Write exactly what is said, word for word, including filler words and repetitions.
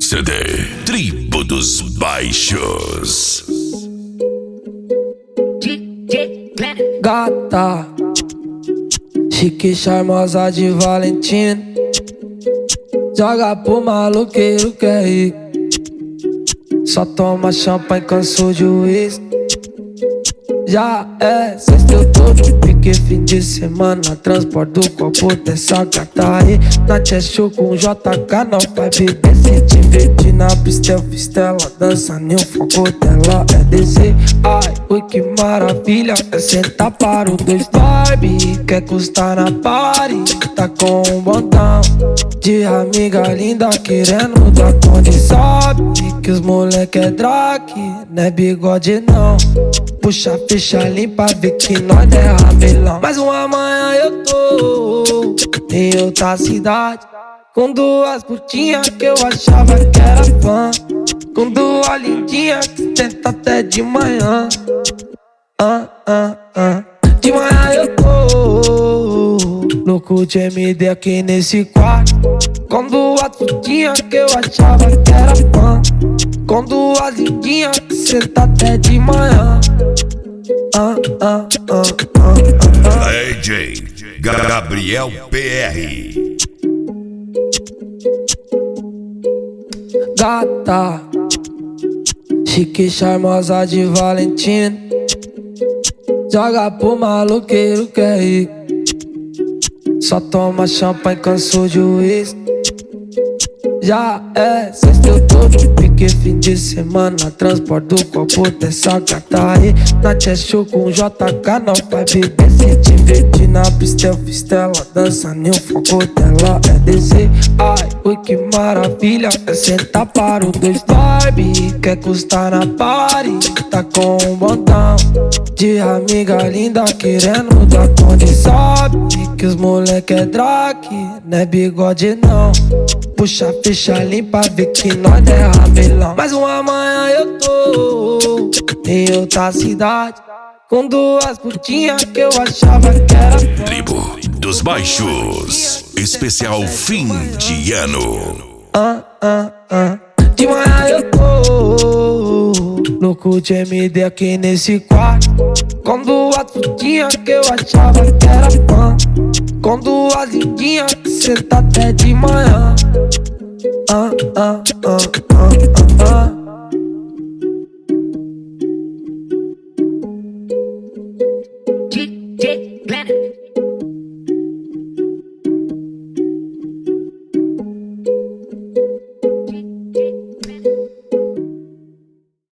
C D Tribo dos Baixos. Gata, chique, charmosa de Valentino, joga pro maloqueiro que é rico. Só toma champanhe, cansou de uísque. Já é sexta, eu tô de pique, fim de semana. Transporto do copo dessa gata aí. Na Cheshire com J K, não vai beber. Se divertir na pista, fistela. Dança nem o foco dela é descer. Ai, ui, que maravilha. É sentar para o dois Barbie. Quer custar na party, tá com um botão de amiga linda querendo dar conta. Sabe que os moleque é drag, não é bigode não. Puxa, fecha, limpa, vê que nós é ramelão. Mas uma manhã eu tô em outra cidade, com duas putinhas que eu achava que era fã, com duas lindinhas que tenta até de manhã. Ah, ah, ah. De manhã eu tô louco de M D aqui nesse quarto, com duas putinhas que eu achava que era fã, com duas lindinhas que senta até de manhã. Ah, ah, ah, ah, ah. D J Gabriel P R. Gata, chique, charmosa de Valentino, joga pro maloqueiro que é rico. Só toma champanhe, cansou de uísque. Já é sexta, eu tô de pique, fim de semana. Transporto do copo dessa gata aí. Na Cheshire com J K, não vai beber. Se divertir na pista, fistela. Dança nem o foco dela é descer. Ai, ui, que maravilha. É sentar para o dois Barbie. Quer custar na party, tá com um botão de amiga linda querendo dar conta. Sabe que os moleque é drag, não é bigode não. Puxa, fecha, limpa, vê que nós é ramelão. Mas uma manhã eu tô em outra cidade, com duas putinhas que eu achava que era fã. Tribo dos Baixos, especial fim de ano. Ah, ah, ah. De manhã eu tô louco de M D aqui nesse quarto, com duas putinhas que eu achava que era fã, com duas lindinhas que senta até de manhã. Ah, ah, ah, ah, ah, ah.